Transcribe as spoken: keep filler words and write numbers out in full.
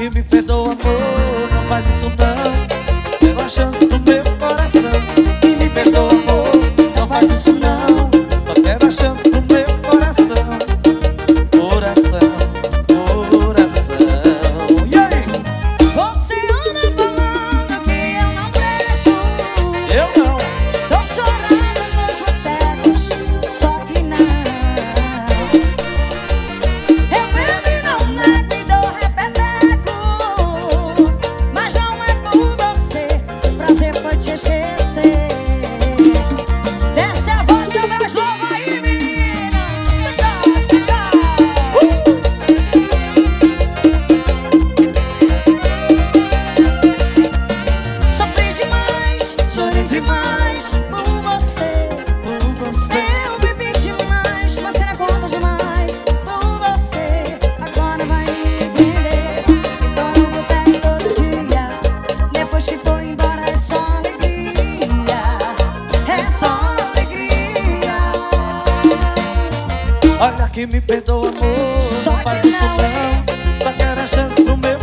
que me perdoa, amor, não faz isso não. Deu a chance pro meu coração. Que me perdoa, amor, não faz isso não. Só quero a chance pro meu coração. Coração, coração. E aí? Você anda falando que eu não deixo. Eu não. Tô chorando nos botecos, só que não. Eu bebo e não nego e dou repeteco, mas não é por você, o prazer foi te esquecer. Desce a voz que eu mais louvo aí, menina. Secar, secar. Sofri demais, chorei demais por você. Por você. Eu bebi demais, mas você não conta demais por você. Agora vai me prender. Tô no boteco todo dia. Depois que foi embora é só alegria. É só alegria. Olha que me perdoa, amor, Só não faz que isso não. não. Só quero a chance pro meu